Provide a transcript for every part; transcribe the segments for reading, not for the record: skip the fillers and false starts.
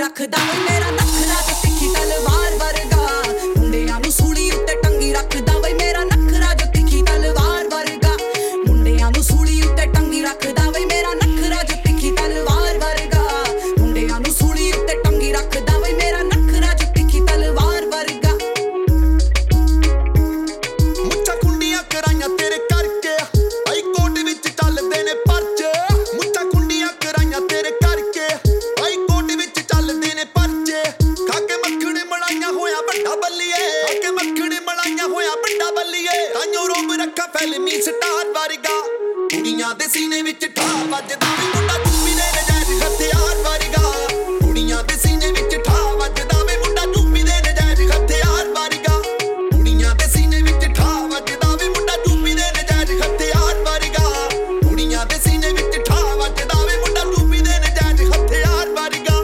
रखदा वे मेरा नखरा जो तिखी तलवार वर्गा मुंडियां नूं सूली उत्ते टंगी रखदा वे मेरा नखरा जो तिखी तलवार वर्गा मुंडियां नूं सूली उत्ते टंगी रखदा वे मेरा नखरा जो तिखी तलवार वर्गा मुंडियां नूं सूली उत्ते टंगी रखदा वे मेरा नखरा जो तिखी तलवार वर्गा मुच्छां कुंडियां कराइयां तेरे करके हाई कोर्ट विच चलदे ने परचे मुच्छां कुंडियां कराइयां तेरे करके हाई कोर्ट विच चलदे ने परचे खाके मक्खण मलाइयां होया बड्डा बल्लीए खाके मक्खण मलाइयां होया बड्डा बल्लीए ताइयों रोब रखा फिल्मी स्टार वर्गा कुड़ियां दे सीने विच ठा वजदा वे मुंडा चूपी दे नजायज हथियार वर्गा कुड़ियां दे सीने विच ठा वजदा वे मुंडा चूपी दे नजायज हथियार वर्गा कुड़ियां दे सीने विच ठा वजदा वे मुंडा चूपी दे नजायज हथियार वर्गा कुड़ियां दे सीने विच ठा वजदा वे मुंडा चूपी दे नजायज हथियार वर्गा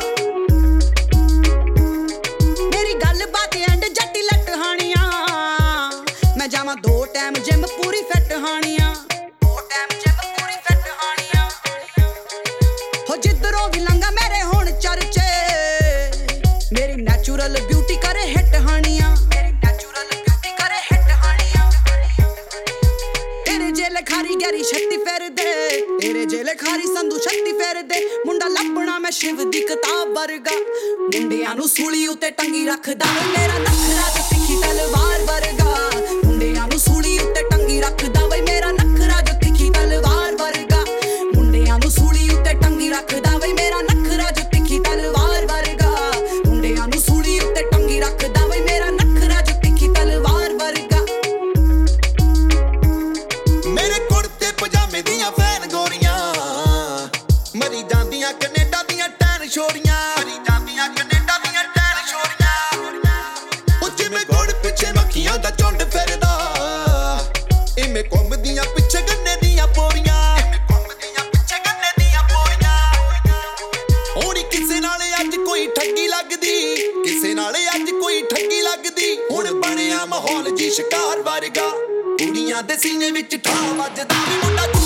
मेरी गल बात एंड जट्टी लट हानियां मैं जावां 2 टाइम जिम पूरी फिट हानियां 2 टाइम जिम पूरी फिट हानियां हो जिधरों भी लंघा मेरे होण चर्चे मेरी नेचुरल ब्यूटी करे हिट हानियां मेरी नेचुरल ब्यूटी करे हिट हानियां तेरे जेले खारी गहरी छत्ती फेर दे तेरे जेले खारी संधू छत्ती फेर दे मुंडा लभना मैं शिव दी किताब वर्गा मुंडियां नूं सूली उत्ते टंगी रखदा वे मेरा नखरा जो तिखी तलवार वर्गा मुंडियां नूं सूली उत्ते टंगी रखदा वे मेरा नखरा जो तिखी तलवार वर्गा मुंडियां नूं सूली उत्ते टंगी रखदा वे मेरा नखरा जो तिखी तलवार वर्गा मुंडियां नूं सूली उत्ते टंगी रखदा वे मेरा नखरा जो तिखी तलवार वर्गा मेरे कुर्ते पजामे दियां फैन गोरियां मरी जांदियां कनेडा दियां टैन छोरियां मरी जांदियां कनेडा दियां टैन छोरियां ओ जिवें गुड़ पिछे मक्खियां दा झुंड फिरदा इवें घुमदियां पिछे गन्ने दियां पोरियां इवें घुमदियां पिछे गन्ने दियां पोरियां होनी किसे नाल अज कोई ठगी लगदी किसे नाल अज कोई ठगी लगदी हुण बणिया माहौल जी शिकार वर्गा कुड़ियां दे सीने विच ठा वजदा वे मुंडा